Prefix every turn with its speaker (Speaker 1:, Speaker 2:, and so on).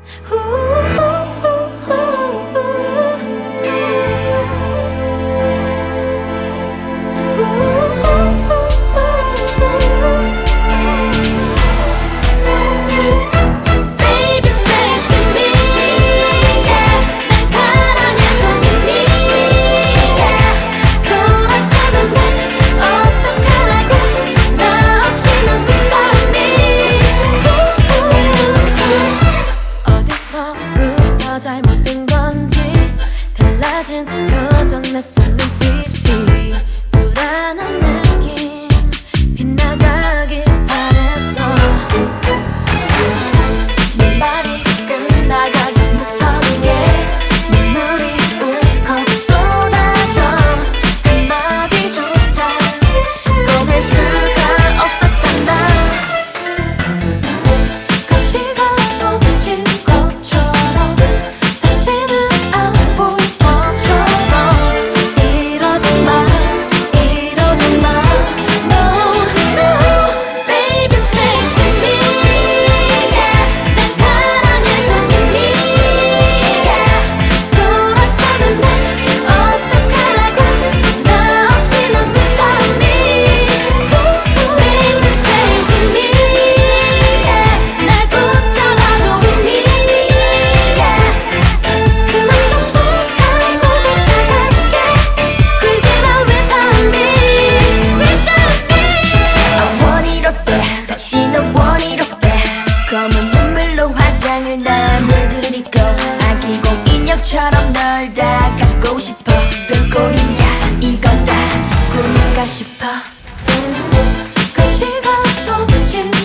Speaker 1: 잘못된 건지 달라진 표정 낯선 눈빛이 불안한 느낌 빗나가길 바랬어. 네 말이 끝나가기 무섭게 눈물이 울컥 쏟아져 한마디조차 꺼낼 수가 없었잖아. 가시가 돋친 것처럼 검은 눈물로 화장을 다 물들이고 아기공 인형처럼 널 다 갖고 싶어. 별꼴이야 이건 다 꿈인가 싶어. 가시가 돋친